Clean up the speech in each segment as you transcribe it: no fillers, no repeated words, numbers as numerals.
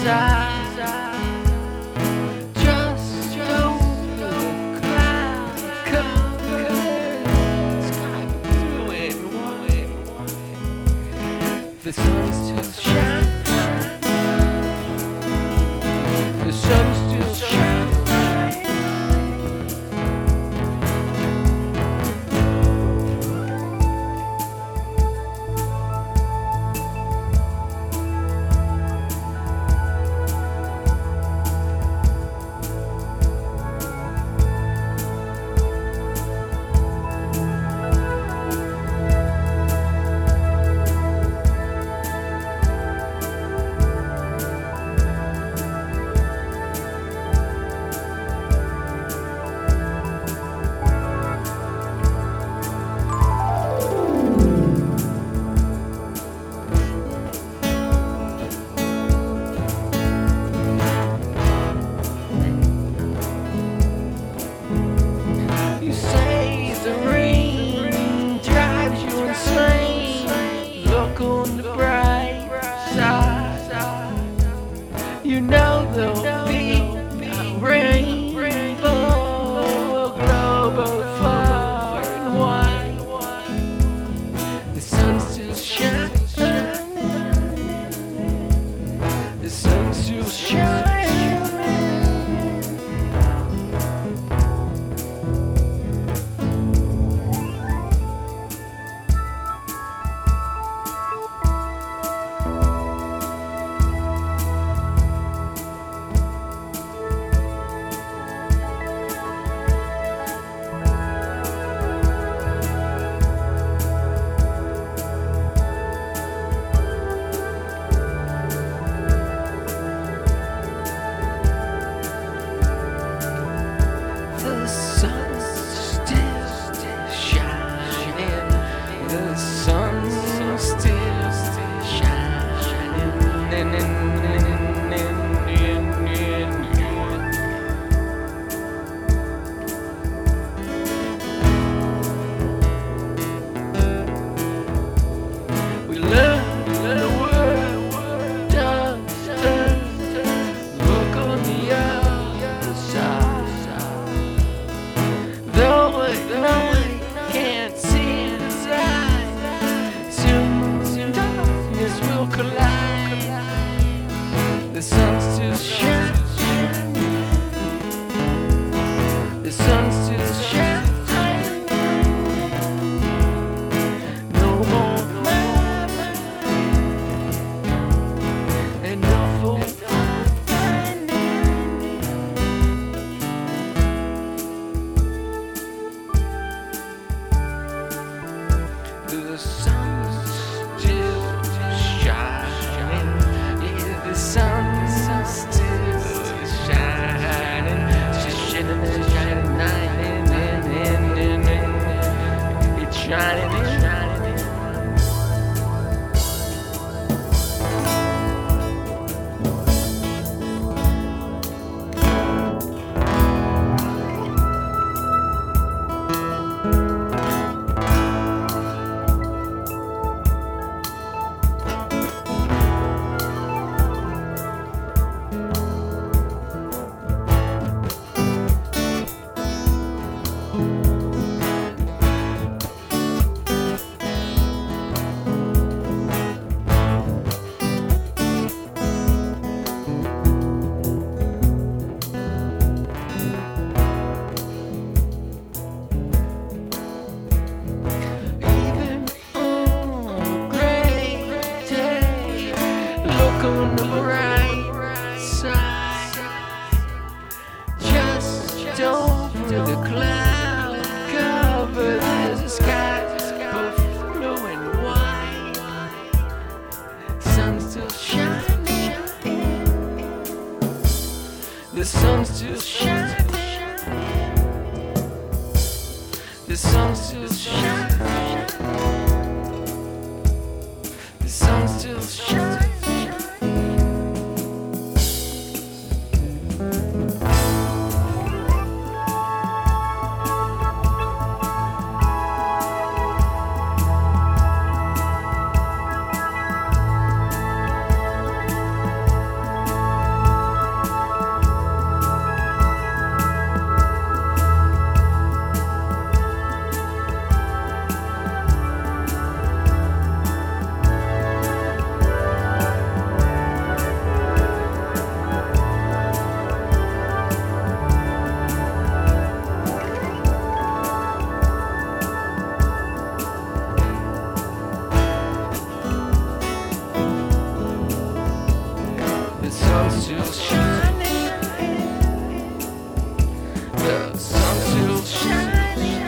Just over the cloud covered sky blue and white. The sun still shines. The sun still shines. You say the rain drives you insane. Look on the bright side. You know there'll be a rainbow, a glow both far and wide. The sun still shines. The sun still shines. The sun's still shining. The sun's still shining. We learn the world does turn. Look on the other side. Though I can't see inside, soon darkness will collide. The sun still shines. The sun still shines. No more mama and no fool. The sun's still shining. Yeah, the sun's still shining. Shining, it's shining, it's shining. On the bright side, just over the cloud cover, there's a sky both blue and white. Sun still shining. The sun still shining. The sun still shining. The sun still shining. The sun's still shining. The sun's still shining.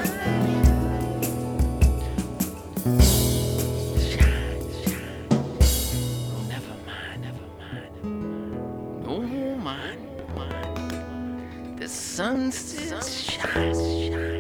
Oh, never mind, never mind. No mind, mind. The sun still shines.